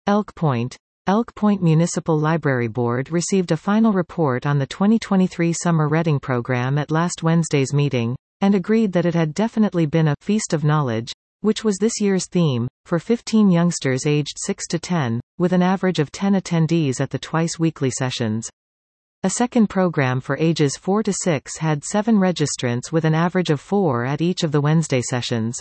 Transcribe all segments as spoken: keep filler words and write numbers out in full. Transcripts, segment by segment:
Elk Point. Elk Point Municipal Library Board received a final report on the twenty twenty-three summer reading program at last Wednesday's meeting, and agreed that it had definitely been a «feast of knowledge», which was this year's theme, for fifteen youngsters aged six to ten, with an average of ten attendees at the twice-weekly sessions. A second program for ages four to six had seven registrants with an average of four at each of the Wednesday sessions.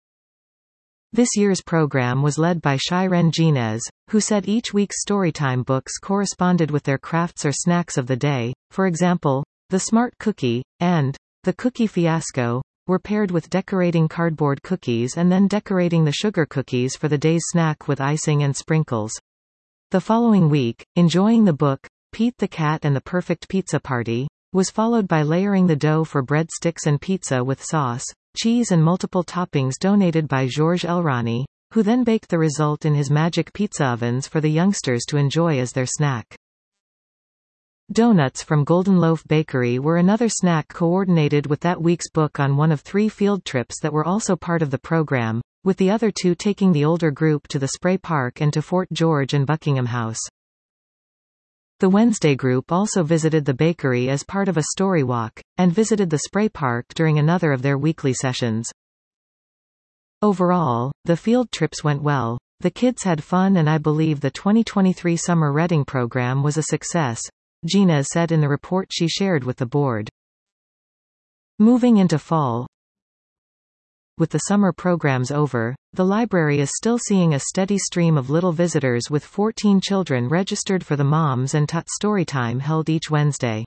This year's program was led by Shiren Ginez, who said each week's Storytime books corresponded with their crafts or snacks of the day. For example, The Smart Cookie and The Cookie Fiasco were paired with decorating cardboard cookies and then decorating the sugar cookies for the day's snack with icing and sprinkles. The following week, Enjoying the Book, Pete the Cat and the Perfect Pizza Party, was followed by layering the dough for breadsticks and pizza with sauce, cheese and multiple toppings donated by Georges Elrani, who then baked the result in his magic pizza ovens for the youngsters to enjoy as their snack. Donuts from Golden Loaf Bakery were another snack coordinated with that week's book on one of three field trips that were also part of the program, with the other two taking the older group to the Spray Park and to Fort George and Buckingham House. The Wednesday group also visited the bakery as part of a story walk, and visited the Spray Park during another of their weekly sessions. Overall, the field trips went well. The kids had fun and I believe the twenty twenty-three summer reading program was a success, Gina said in the report she shared with the board. Moving into fall. With the summer programs over, the library is still seeing a steady stream of little visitors with fourteen children registered for the Moms and Tot Storytime held each Wednesday.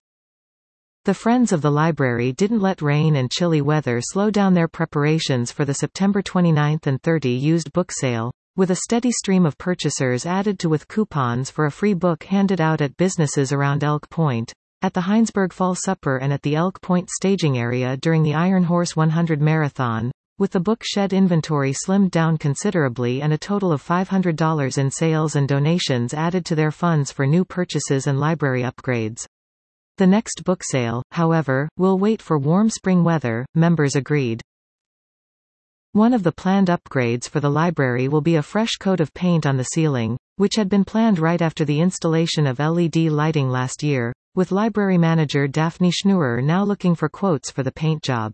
The Friends of the Library didn't let rain and chilly weather slow down their preparations for the September twenty-ninth and thirtieth used book sale, with a steady stream of purchasers added to with coupons for a free book handed out at businesses around Elk Point, at the Heinsberg Fall Supper and at the Elk Point staging area during the Iron Horse one hundred Marathon, with the book shed inventory slimmed down considerably and a total of five hundred dollars in sales and donations added to their funds for new purchases and library upgrades. The next book sale, however, will wait for warm spring weather, members agreed. One of the planned upgrades for the library will be a fresh coat of paint on the ceiling, which had been planned right after the installation of L E D lighting last year, with library manager Daphne Schneurer now looking for quotes for the paint job.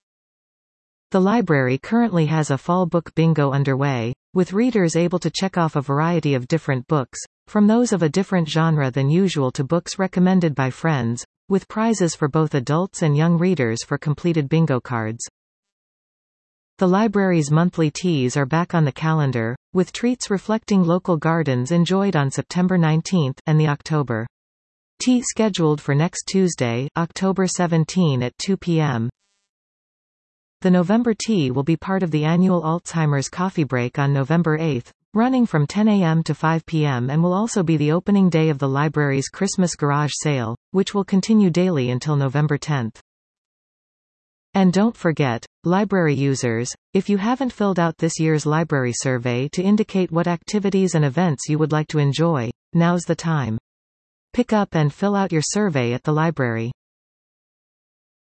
The library currently has a fall book bingo underway, with readers able to check off a variety of different books, from those of a different genre than usual to books recommended by friends, with prizes for both adults and young readers for completed bingo cards. The library's monthly teas are back on the calendar, with treats reflecting local gardens enjoyed on September nineteenth, and the October tea scheduled for next Tuesday, October seventeenth at two p m The November tea will be part of the annual Alzheimer's Coffee Break on November eighth, running from ten a m to five p m and will also be the opening day of the library's Christmas Garage Sale, which will continue daily until November tenth. And don't forget, library users, if you haven't filled out this year's library survey to indicate what activities and events you would like to enjoy, now's the time. Pick up and fill out your survey at the library.